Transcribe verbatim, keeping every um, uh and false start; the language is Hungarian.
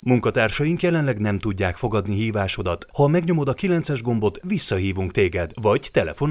Munkatársaink jelenleg nem tudják fogadni hívásodat. Ha megnyomod a kilences gombot, visszahívunk téged, vagy telefonálj